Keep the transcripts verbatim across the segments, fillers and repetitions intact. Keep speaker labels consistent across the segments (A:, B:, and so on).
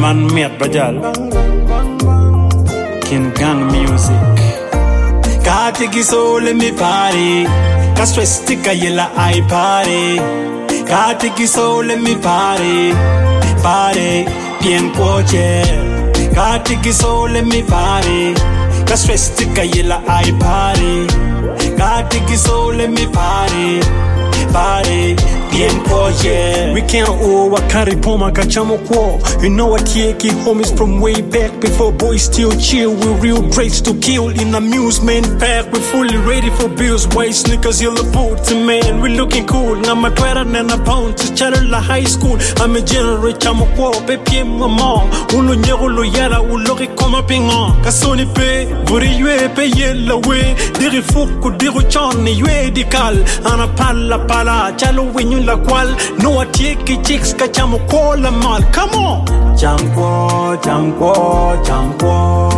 A: man met bajal kin gang music kati gisole mi party ka stress tika yela ai party kati gisole mi party party bien poche kati gisole mi party ka stress tika yela ai party kati gisole mi party party bien poche. We can't all what carry poma kachamo kwa. You know what yeki homies from way back before boys still chill. We real greats to kill in amusement pack. We fully ready for bills. White sneakers, yellow boots, man. We looking cool. I'm a twelve and a pound to channel la high school. I'm a general chamo kwa. Baby mama. Ulo nyero lo yara ulo koma pinga. Kasoni pe. Buri yue pe yella we. Diri fuku diru chani yue dikal. Ana pala pala. Chalo winyu la cual no atieki chicks kachamo kola mal. Come on. Jampo, jampo, jampo.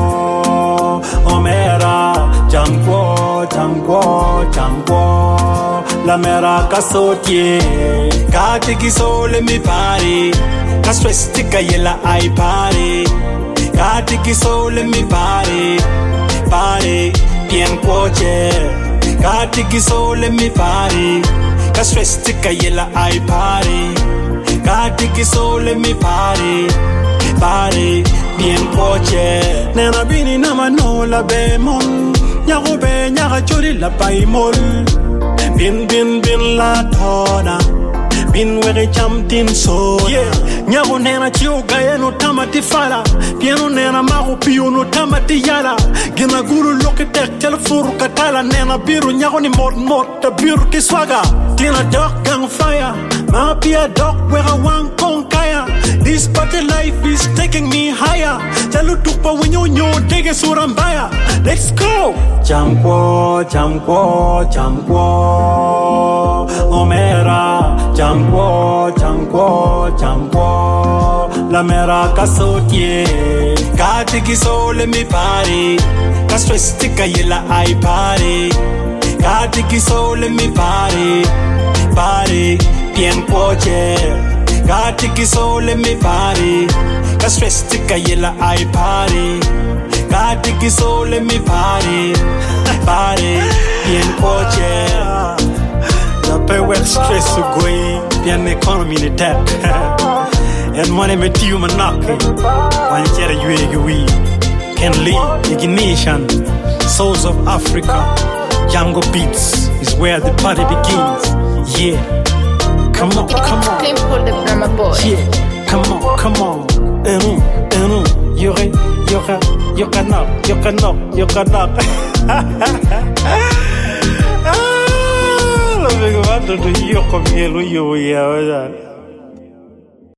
A: Omera, jampo, jampo, jampo. La mera kasotie. Kati kisole mi pari. Ka stress tika yela ai pari. Kati kisole mi pari. Pari, bien poche. Kati kisole mi pari. Ka stress tika yela ai party kati kisole mi party party bien poche nena bini na manola bemon nyago be nyaga chori la paimol bin bin bin la tona bin wege chamtin so yeah nyago nena chiu gaya no tamati fala piano nena mago pio no tamati yala gina guru loke tek telefuru katala nena biru nyago ni mod mod ta biru kiswaga tina dog gang fire ma pia dog where I want konkaya this party life is taking me higher telu tukpa wenyo nyo dege surambaya let's go jampo jampo jampo omera jampo jampo jampo la mera kasotie kati kisole mi pari ka stress tika yela ai pari kati kisole mi pari pari bien poche kati kisole mi pari ka stress tika yela ai pari kati kisole mi pari pari bien poche la power stress goi bien economy ni tap and money met you manake one chere yuegi we can lead ignition souls of Africa. Django Beats is where the party begins. Yeah, come on, come on.
B: Clean pull the drummer boy.
A: Yeah, come on, come on. Mm, mm, yore, yore, you cannot, you cannot, you cannot. Ah, lo vengo a tu yo con mi yo ya,